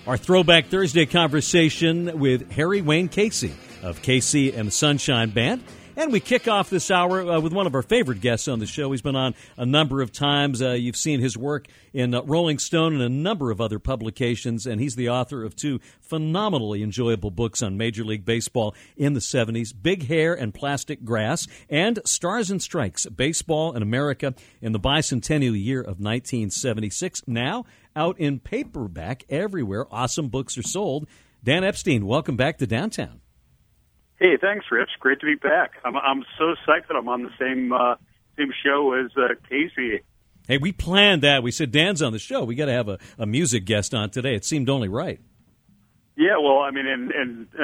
Our Throwback Thursday conversation with Harry Wayne Casey of Casey and the Sunshine Band. And we kick off this hour with one of our favorite guests on the show. He's been on a number of times. You've seen his work in Rolling Stone and a number of other publications, and he's the author of two phenomenally enjoyable books on Major League Baseball in the 70s, Big Hair and Plastic Grass, and Stars and Strikes, Baseball in America in the Bicentennial Year of 1976. Now out in paperback everywhere. Awesome books are sold. Dan Epstein, welcome back to Downtown. Hey, thanks, Rich. Great to be back. I'm so psyched that I'm on the same show as Casey. Hey, we planned that. We said Dan's on the show. We got to have a music guest on today. It seemed only right. Yeah, well, I mean, in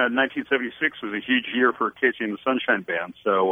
1976 was a huge year for Casey and the Sunshine Band, so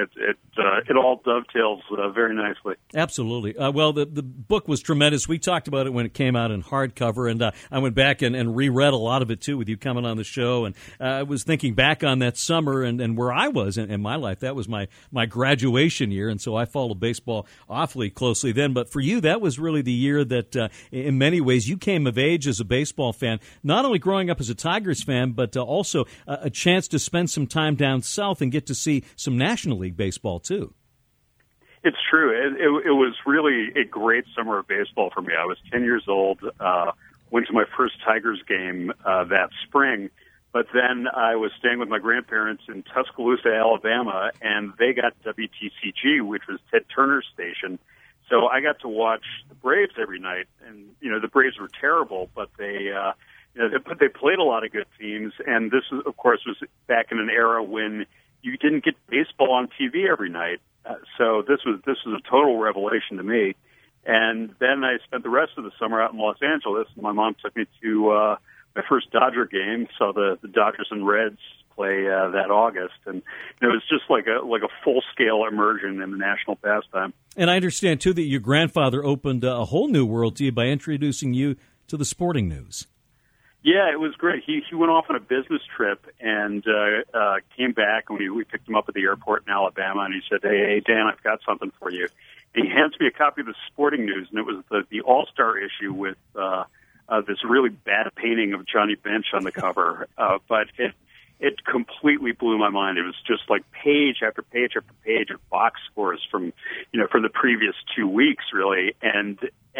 it all dovetails very nicely. Absolutely. Well, the book was tremendous. We talked about it when it came out in hardcover, and I went back and reread a lot of it, too, with you coming on the show, and I was thinking back on that summer and where I was in my life. That was my graduation year, and so I followed baseball awfully closely then. But for you, that was really the year that, in many ways, you came of age as a baseball fan, not only growing up as a Tigers fan, but also a chance to spend some time down south and get to see some National League baseball, too. It's true. It was really a great summer of baseball for me. I was 10 years old, went to my first Tigers game that spring, but then I was staying with my grandparents in Tuscaloosa, Alabama, and they got WTCG, which was Ted Turner's station. So I got to watch the Braves every night, and the Braves were terrible, but they played a lot of good teams, and this, of course, was back in an era when you didn't get baseball on TV every night. So this was a total revelation to me. And then I spent the rest of the summer out in Los Angeles. My mom took me to my first Dodger game, saw the Dodgers and Reds play that August, and it was just like a full-scale immersion in the national pastime. And I understand, too, that your grandfather opened a whole new world to you by introducing you to the sporting news. Yeah, it was great. He went off on a business trip and came back, and we picked him up at the airport in Alabama, and he said, hey, Dan, I've got something for you. And he hands me a copy of the Sporting News, and it was the All-Star issue with this really bad painting of Johnny Bench on the cover. But it completely blew my mind. It was just like page after page after page of box scores from the previous 2 weeks, really. And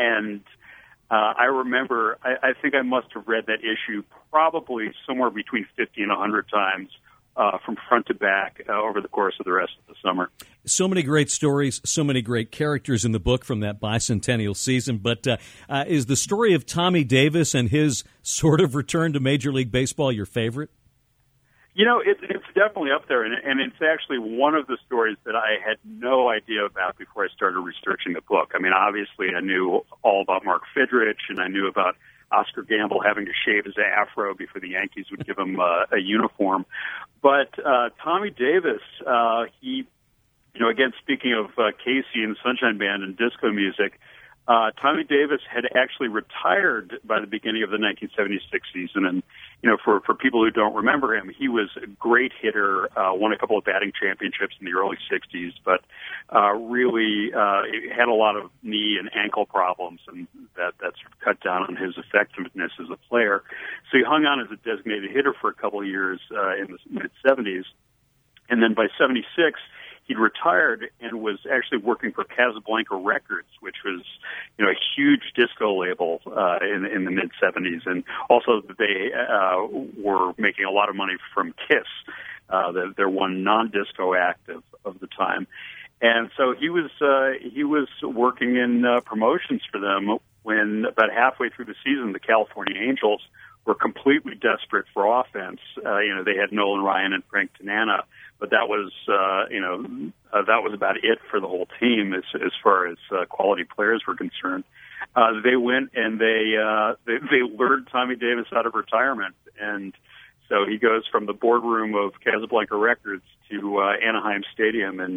I remember, I think I must have read that issue probably somewhere between 50 and 100 times from front to back over the course of the rest of the summer. So many great stories, so many great characters in the book from that bicentennial season. But is the story of Tommy Davis and his sort of return to Major League Baseball your favorite? It's definitely up there, and it's actually one of the stories that I had no idea about before I started researching the book. I mean, obviously, I knew all about Mark Fidrich, and I knew about Oscar Gamble having to shave his afro before the Yankees would give him a uniform. But Tommy Davis, he, again, speaking of Casey and the Sunshine Band and disco music, Tommy Davis had actually retired by the beginning of the 1976 season, and for people who don't remember him, he was a great hitter, won a couple of batting championships in the early 60s, but really had a lot of knee and ankle problems, and that sort of cut down on his effectiveness as a player. So he hung on as a designated hitter for a couple of years in the mid-70s, and then by 76, he'd retired and was actually working for Casablanca Records, which was, a huge disco label in the mid '70s, and also they were making a lot of money from Kiss, their one non-disco act of the time, and so he was working in promotions for them when about halfway through the season, the California Angels were completely desperate for offense. They had Nolan Ryan and Frank Tanana, but that was about it for the whole team as far as quality players were concerned. They went and they lured Tommy Davis out of retirement, and so he goes from the boardroom of Casablanca Records to Anaheim Stadium in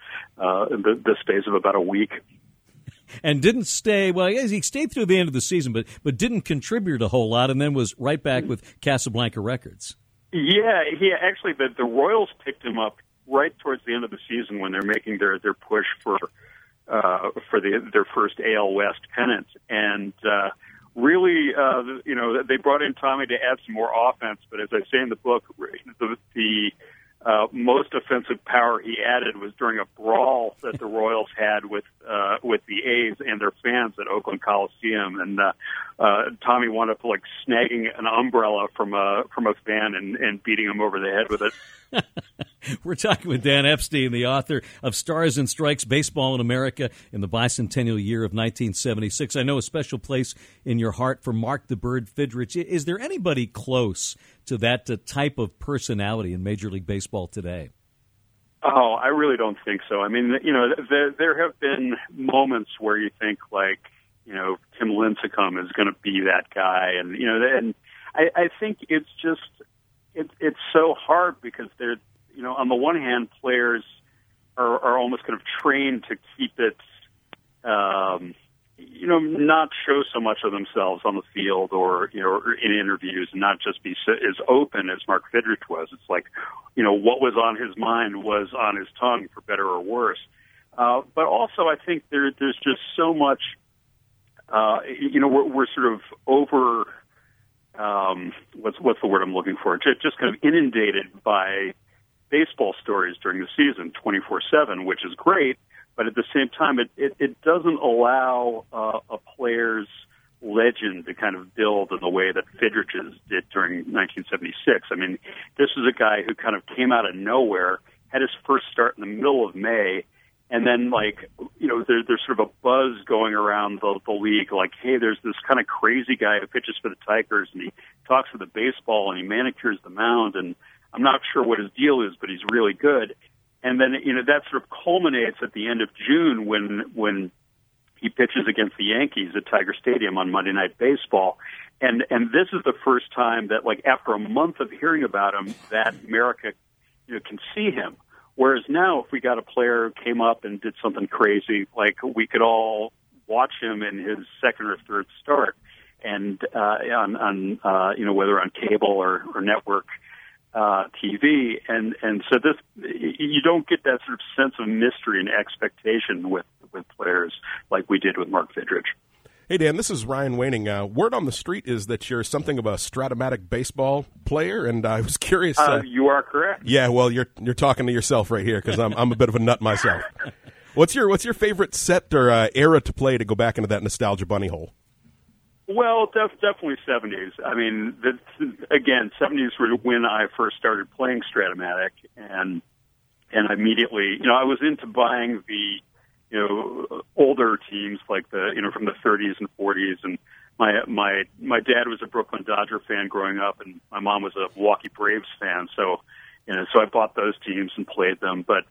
the space of about a week. And didn't stay, well, he stayed through the end of the season, but didn't contribute a whole lot, and then was right back with Casablanca Records. Yeah, he actually, the Royals picked him up right towards the end of the season when they're making their push for their first AL West pennant. And really, they brought in Tommy to add some more offense. But as I say in the book, the most offensive power he added was during a brawl that the Royals had with the A's and their fans at Oakland Coliseum, and Tommy wound up like snagging an umbrella from a fan and beating him over the head with it. We're talking with Dan Epstein, the author of Stars and Strikes, Baseball in America in the Bicentennial Year of 1976. I know a special place in your heart for Mark the Bird Fidrych. Is there anybody close to that type of personality in Major League Baseball today? Oh, I really don't think so. I mean, there have been moments where you think like, Tim Lincecum is going to be that guy. And I think it's just, it's so hard because they're, on the one hand, players are almost kind of trained to keep it, not show so much of themselves on the field or in interviews, and not just be as open as Mark Fidrych was. It's like, what was on his mind was on his tongue, for better or worse. But also, I think there's just so much, we're sort of over, what's the word I'm looking for? Just kind of inundated by baseball stories during the season 24/7, which is great. But at the same time, it doesn't allow a player's legend to kind of build in the way that Fidrych's did during 1976. I mean, this is a guy who kind of came out of nowhere, had his first start in the middle of May, and then, there's sort of a buzz going around the league, like, hey, there's this kind of crazy guy who pitches for the Tigers, and he talks with the baseball, and he manicures the mound, and I'm not sure what his deal is, but he's really good. And then, that sort of culminates at the end of June when he pitches against the Yankees at Tiger Stadium on Monday Night Baseball. And this is the first time that, after a month of hearing about him, that America, can see him. Whereas now, if we got a player who came up and did something crazy, we could all watch him in his second or third start, and on whether on cable or network TV, and so this, you don't get that sort of sense of mystery and expectation with players like we did with Mark Fidrych. Hey, Dan, this is Ryan Waning. Word on the street is that you're something of a Stratomatic baseball player, and I was curious. You are correct. Yeah, well, you're talking to yourself right here because I'm a bit of a nut myself. What's your favorite set or era to play to go back into that nostalgia bunny hole? Well, definitely 70s. I mean, again, 70s were when I first started playing Stratomatic, and immediately, I was into buying the, older teams like from the 30s and 40s, and my dad was a Brooklyn Dodger fan growing up, and my mom was a Milwaukee Braves fan, so I bought those teams and played them. But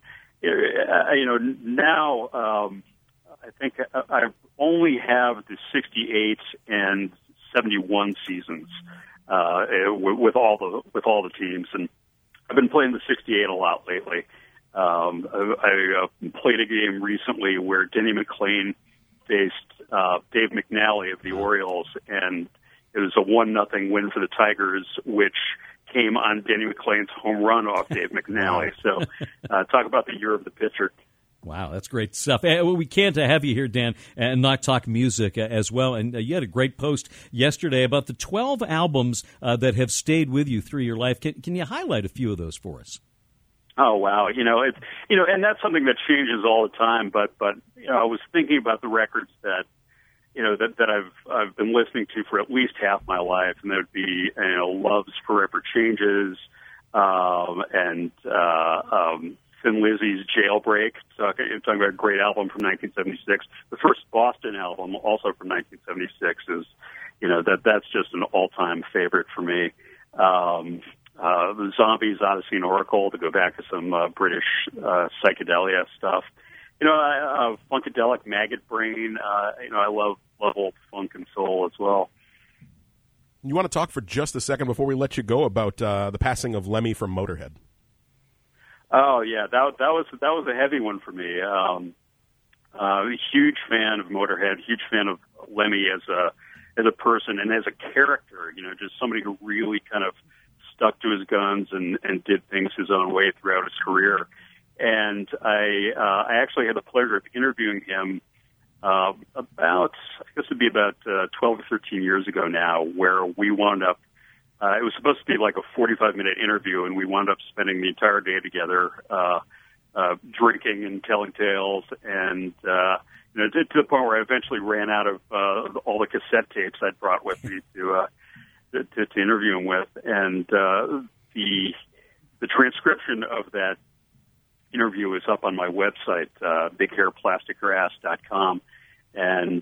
now I think I only have the 68 and 71 seasons with all the teams, and I've been playing the 68 a lot lately. I played a game recently where Denny McLain faced Dave McNally of the Orioles, and it was a 1-0 win for the Tigers, which came on Denny McLain's home run off Dave McNally. So talk about the year of the pitcher. Wow, that's great stuff. We can't have you here, Dan, and not talk music as well. And you had a great post yesterday about the 12 albums that have stayed with you through your life. Can you highlight a few of those for us? Oh wow, and that's something that changes all the time. But I was thinking about the records that that I've been listening to for at least half my life, and that would be Love's Forever Changes, and Thin Lizzy's Jailbreak. Talking about a great album from 1976. The first Boston album, also from 1976, is that's just an all-time favorite for me. The Zombies, Odyssey and Oracle, to go back to some British psychedelia stuff. Funkadelic, Maggot Brain. I love old funk and soul as well. You want to talk for just a second before we let you go about the passing of Lemmy from Motorhead? Oh yeah, that was a heavy one for me. A huge fan of Motorhead, huge fan of Lemmy as a person and as a character. Just somebody who really kind of stuck to his guns and did things his own way throughout his career. And I actually had the pleasure of interviewing him about, I guess it'd be about 12 or 13 years ago now, where we wound up, it was supposed to be like a 45-minute interview, and we wound up spending the entire day together drinking and telling tales, and to the point where I eventually ran out of all the cassette tapes I'd brought with me to interview him with, and the transcription of that interview is up on my website, bighairplasticgrass.com, and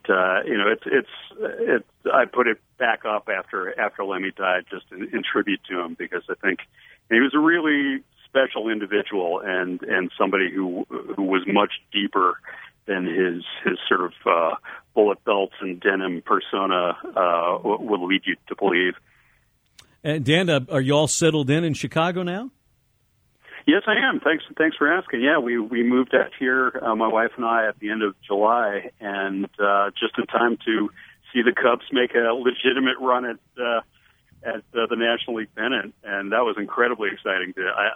it's I put it back up after Lemmy died, just in tribute to him, because I think he was a really special individual and somebody who was much deeper than his sort of bullet belts and denim persona would lead you to believe. And Dan, are you all settled in Chicago now? Yes, I am. Thanks for asking. Yeah, we moved out here, my wife and I, at the end of July, and just in time to see the Cubs make a legitimate run at the National League pennant, and that was incredibly exciting.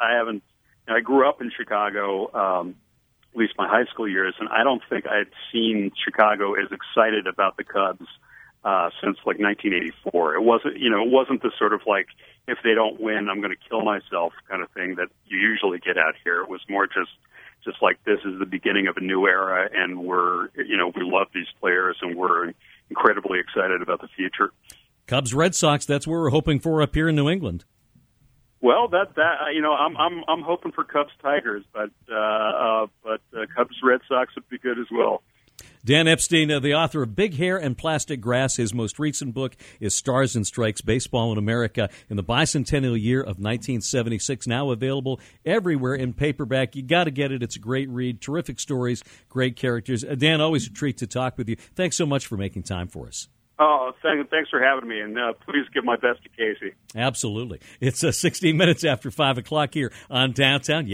I grew up in Chicago, at least my high school years, and I don't think I'd seen Chicago as excited about the Cubs since like 1984. It wasn't the sort of like, if they don't win, I'm going to kill myself kind of thing that you usually get out here. It was more just like, this is the beginning of a new era, and we love these players, and we're incredibly excited about the future. Cubs, Red Sox, that's what we're hoping for up here in New England. Well, I'm hoping for Cubs Tigers, but Cubs Red Sox would be good as well. Dan Epstein, the author of Big Hair and Plastic Grass. His most recent book is Stars and Strikes, Baseball in America in the Bicentennial Year of 1976, now available everywhere in paperback. You got to get it. It's a great read, terrific stories, great characters. Dan, always a treat to talk with you. Thanks so much for making time for us. Oh, thanks for having me, and please give my best to Casey. Absolutely. It's 16 minutes after 5 o'clock here on Downtown.